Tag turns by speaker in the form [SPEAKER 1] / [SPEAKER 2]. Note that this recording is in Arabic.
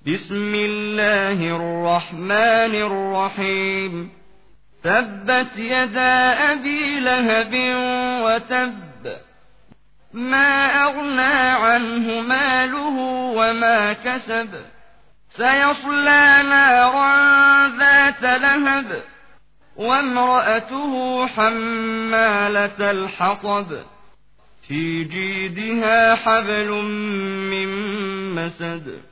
[SPEAKER 1] بسم الله الرحمن الرحيم تبت يدا أبي لهب وتب ما أغنى عنه ماله وما كسب سيصلى نارا ذات لهب وامرأته حمالة الحطب في جيدها حبل من مسد